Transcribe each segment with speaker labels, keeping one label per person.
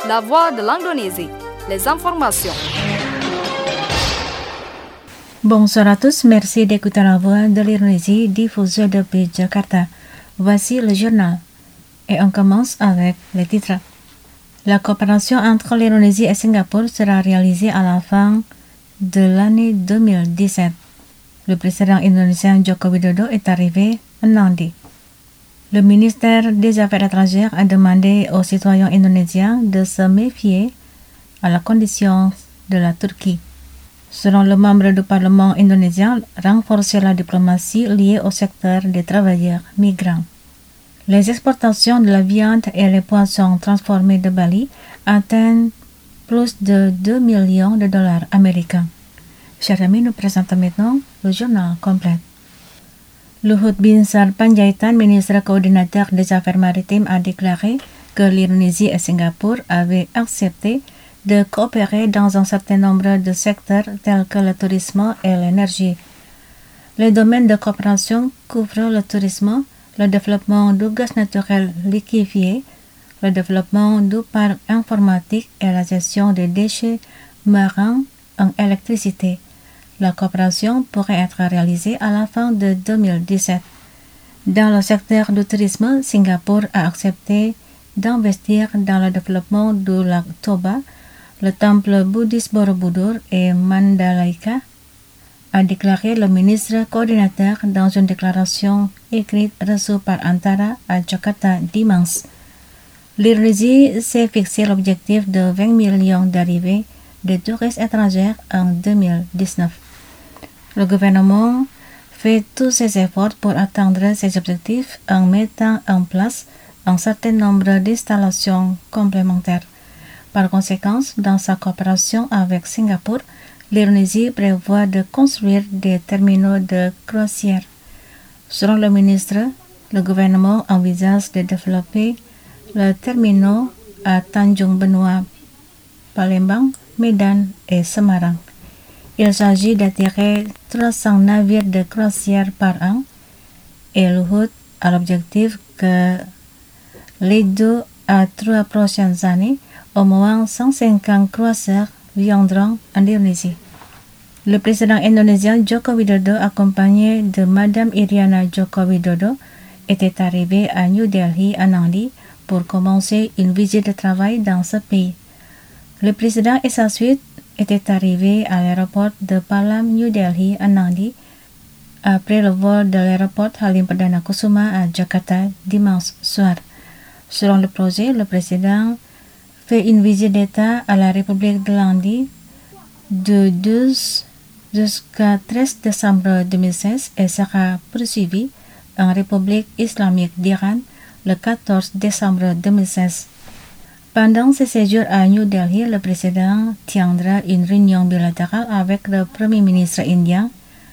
Speaker 1: La voix de l'Indonésie. Les informations.
Speaker 2: Bonsoir à tous, merci d'écouter la voix de l'Indonésie diffusée depuis Jakarta. Voici le journal. Et on commence avec les titres. La coopération entre l'Indonésie et Singapour sera réalisée à la fin de l'année 2017. Le président indonésien Joko Widodo est arrivé lundi. Le ministère des Affaires étrangères a demandé aux citoyens indonésiens de se méfier à la condition de la Turquie. Selon le membre du Parlement indonésien, renforcer la diplomatie liée au secteur des travailleurs migrants. Les exportations de la viande et les poissons transformés de Bali atteignent plus de 2 millions de dollars américains. Chers amis, nous présentons maintenant le journal complet. Luhut Binsar Panjaitan, ministre coordinateur des Affaires maritimes, a déclaré que l'Indonésie et Singapour avaient accepté de coopérer dans un certain nombre de secteurs tels que le tourisme et l'énergie. Les domaines de coopération couvrent le tourisme, le développement du gaz naturel liquéfié, le développement du parc informatique et la gestion des déchets marins en électricité. La coopération pourrait être réalisée à la fin de 2017. Dans le secteur du tourisme, Singapour a accepté d'investir dans le développement du lac Toba, le temple bouddhiste Borobudur et Mandalika, a déclaré le ministre coordinateur dans une déclaration écrite reçue par Antara à Jakarta dimanche. L'Indonésie s'est fixé l'objectif de 20 millions d'arrivées de touristes étrangers en 2019. Le gouvernement fait tous ses efforts pour atteindre ces objectifs en mettant en place un certain nombre d'installations complémentaires. Par conséquent, dans sa coopération avec Singapour, l'Indonésie prévoit de construire des terminaux de croisière. Selon le ministre, le gouvernement envisage de développer le terminal à Tanjung Benoit, Palembang, Medan et Semarang. Il s'agit d'attirer 300 navires de croisière par an et Luhut a l'objectif que les 2 à 3 prochaines années, au moins 150 croisières viendront en Indonésie. Le président indonésien Joko Widodo, accompagné de Madame Iriana Joko Widodo, était arrivé à New Delhi à lundi pour commencer une visite de travail dans ce pays. Le président et sa suite étaient arrivés à l'aéroport de Palam New Delhi à lundi après le vol de l'aéroport Halim Perdana Kusuma à Jakarta dimanche soir. Selon le projet, le président fait une visite d'État à la République de lundi de 12 jusqu'à 13 décembre 2016 et sera poursuivi en République islamique d'Iran le 14 décembre 2016. Pendant ce séjour à New Delhi, le président tiendra une réunion bilatérale avec le Premier ministre indien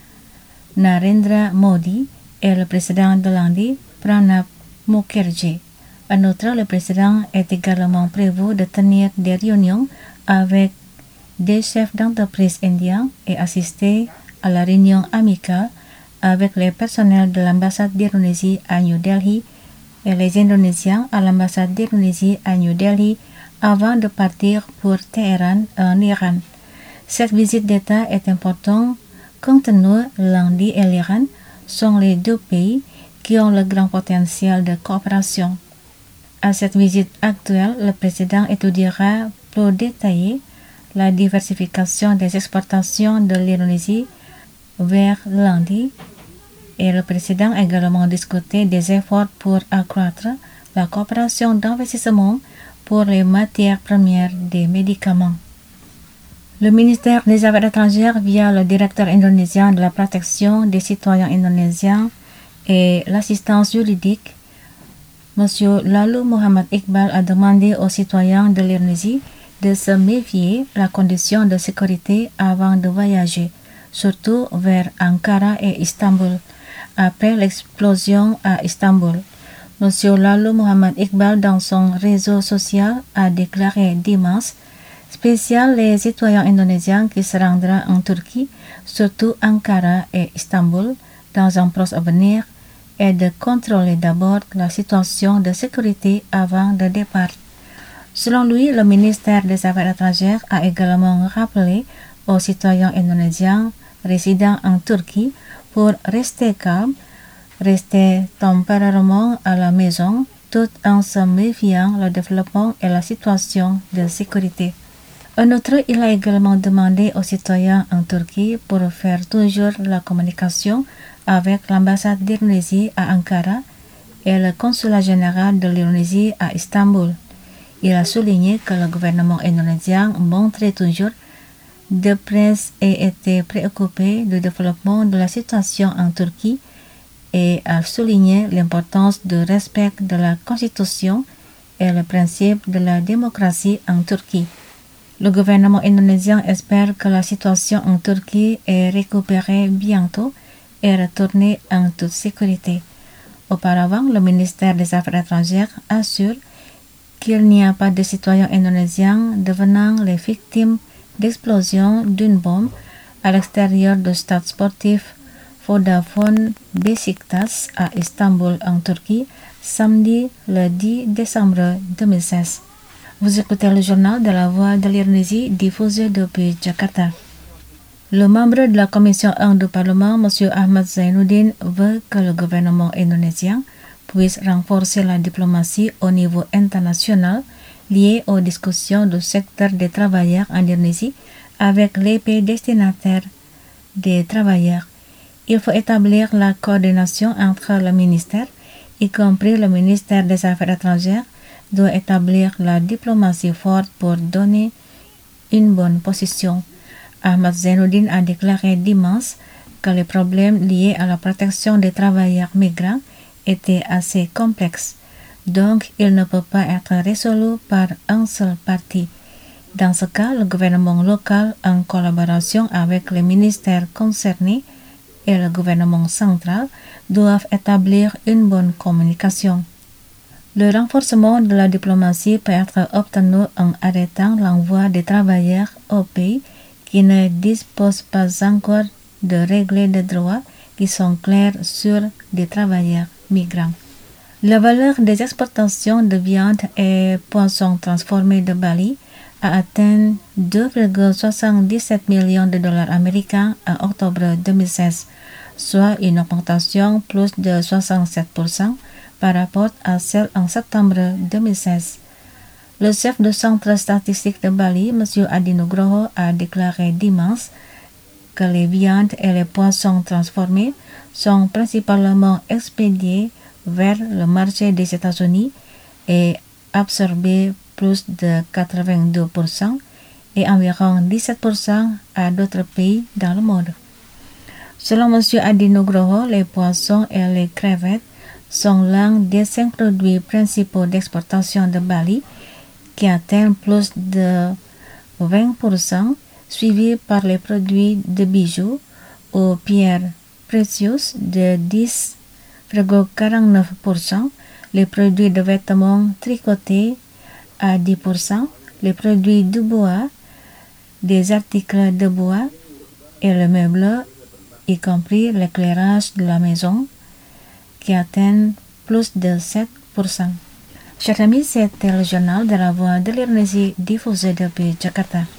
Speaker 2: Narendra Modi et le président de l'Inde Pranab Mukherjee. En outre, le président est également prévu de tenir des réunions avec des chefs d'entreprise indiens et assister à la réunion amicale avec les personnels de l'ambassade d'Indonésie à New Delhi et les Indonésiens à l'ambassade d'Indonésie à New Delhi avant de partir pour Téhéran en Iran. Cette visite d'État est importante compte tenu l'Inde et l'Iran sont les 2 pays qui ont le grand potentiel de coopération. À cette visite actuelle, le président étudiera plus détaillé la diversification des exportations de l'Indonésie vers l'Inde et le président a également discuté des efforts pour accroître la coopération d'investissement pour les matières premières des médicaments. Le ministère des Affaires étrangères, via le directeur indonésien de la protection des citoyens indonésiens et l'assistance juridique, M. Lalu Muhammad Iqbal, a demandé aux citoyens de l'Indonésie de se méfier la condition de sécurité avant de voyager, surtout vers Ankara et Istanbul, après l'explosion à Istanbul. M. Lalu Muhammad Iqbal, dans son réseau social, a déclaré dimanche spécial les citoyens indonésiens qui se rendront en Turquie, surtout Ankara et Istanbul, dans un proche avenir, et de contrôler d'abord la situation de sécurité avant le départ. Selon lui, le ministère des Affaires étrangères a également rappelé aux citoyens indonésiens résidant en Turquie pour rester calmes, rester temporairement à la maison, tout en se méfiant le développement et la situation de sécurité. En outre, il a également demandé aux citoyens en Turquie pour faire toujours la communication avec l'ambassade d'Indonésie à Ankara et le consulat général de l'Indonésie à Istanbul. Il a souligné que le gouvernement indonésien montrait toujours de presse et était préoccupé du développement de la situation en Turquie et a souligné l'importance du respect de la Constitution et le principe de la démocratie en Turquie. Le gouvernement indonésien espère que la situation en Turquie est récupérée bientôt et retournée en toute sécurité. Auparavant, le ministère des Affaires étrangères assure qu'il n'y a pas de citoyens indonésiens devenant les victimes d'explosion d'une bombe à l'extérieur du stade sportif Vodafone Beşiktaş à Istanbul en Turquie, samedi le 10 décembre 2016. Vous écoutez le journal de la Voix de l'Indonésie diffusé depuis Jakarta. Le membre de la Commission 1 du Parlement, M. Ahmad Zainuddin, veut que le gouvernement indonésien puisse renforcer la diplomatie au niveau international liée aux discussions du secteur des travailleurs en Indonésie avec les pays destinataires des travailleurs. Il faut établir la coordination entre le ministère, y compris le ministère des Affaires étrangères, doit établir la diplomatie forte pour donner une bonne position. Ahmad Zainuddin a déclaré dimanche que les problèmes liés à la protection des travailleurs migrants étaient assez complexes, donc il ne peut pas être résolu par un seul parti. Dans ce cas, le gouvernement local, en collaboration avec les ministères concernés et le gouvernement central, doivent établir une bonne communication. Le renforcement de la diplomatie peut être obtenu en arrêtant l'envoi des travailleurs aux pays qui ne disposent pas encore de règles de droit qui sont claires sur des travailleurs migrants. La valeur des exportations de viande et poissons transformés de Bali a atteint 2,77 millions de dollars américains en octobre 2016, soit une augmentation plus de 67% par rapport à celle en septembre 2016. Le chef du centre statistique de Bali, M. Adi Nugroho, a déclaré dimanche que les viandes et les poissons transformés sont principalement expédiés vers le marché des États-Unis et absorbés plus de 82% et environ 17% à d'autres pays dans le monde. Selon M. Adi Nugroho, les poissons et les crevettes sont l'un des 5 produits principaux d'exportation de Bali qui atteint plus de 20%, suivi par les produits de bijoux aux pierres précieuses de 10,49%, les produits de vêtements tricotés à 10%, les produits de bois, des articles de bois et le meuble, y compris l'éclairage de la maison, qui atteint plus de 7%. Chers amis, c'était le journal de la Voix de l'Indonésie diffusé depuis Jakarta.